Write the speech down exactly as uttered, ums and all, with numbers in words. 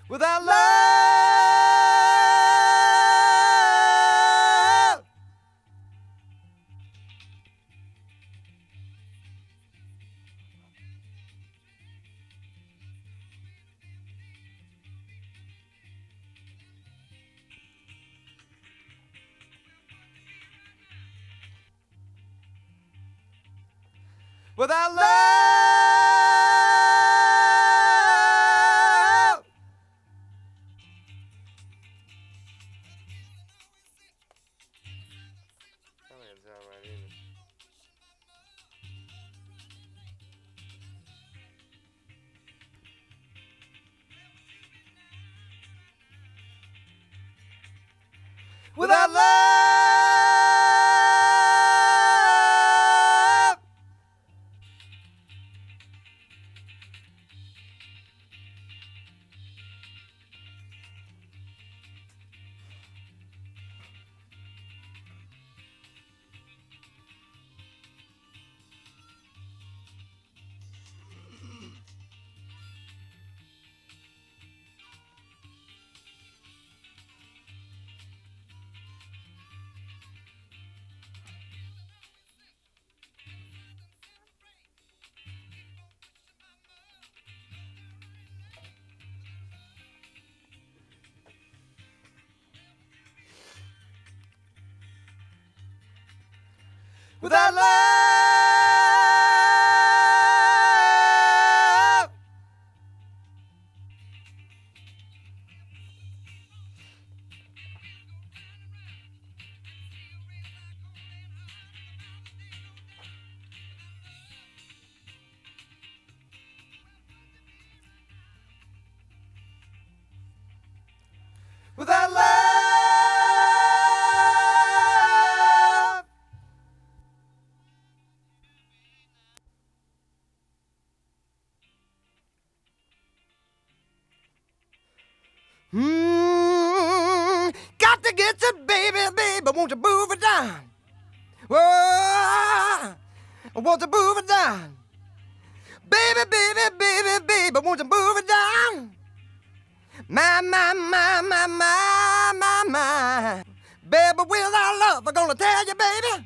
Without love, without love, That ain't sound right either. without love. Without love, without love. Mm, got to get you, baby, baby. Won't you move it down? Whoa, won't you move it down? Baby, baby, baby, baby, won't you move it down? My, my, my, my, my, my, my. Baby, without love, I'm gonna tell you, baby.